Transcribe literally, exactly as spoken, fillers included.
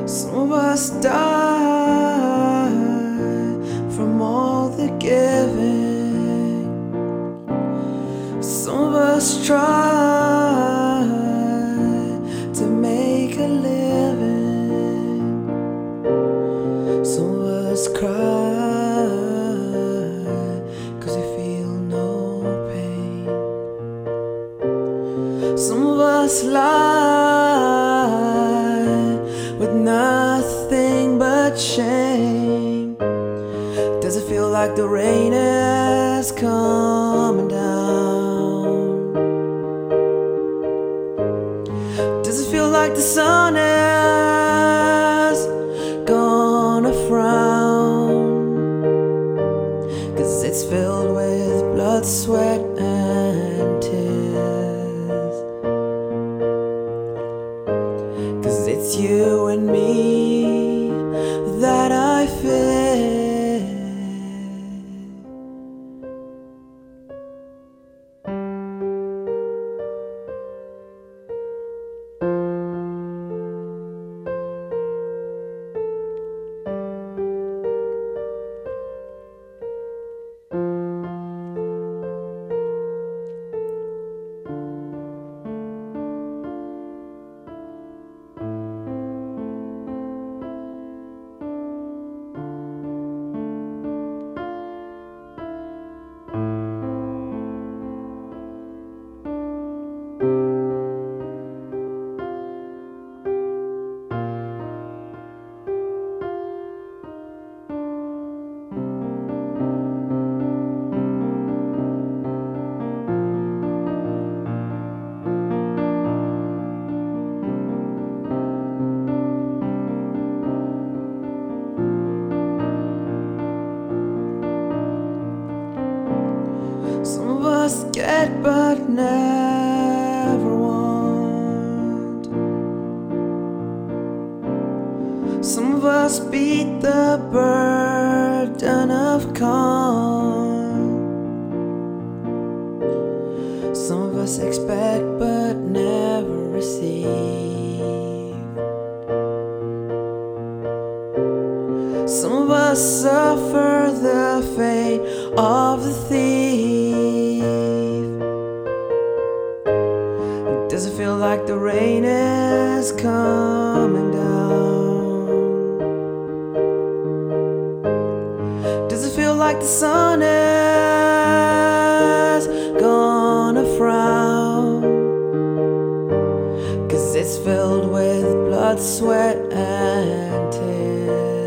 Some of us die from all the giving. Some of us try to make a living. Some of us cry 'cause we feel no pain. Some of us lie with nothing but shame. Does it feel like the rain is coming down? Does it feel like the sun is gonna frown? 'Cause it's filled with blood, sweat, and tears. 'Cause it's you and me that I fear. Some of us get but never want. Some of us beat the burden of calm. Some of us expect but never receive. Some of us suffer the fate of the thief. Does it feel like the rain is coming down? Does it feel like the sun is gonna frown? 'Cause it's filled with blood, sweat, and tears.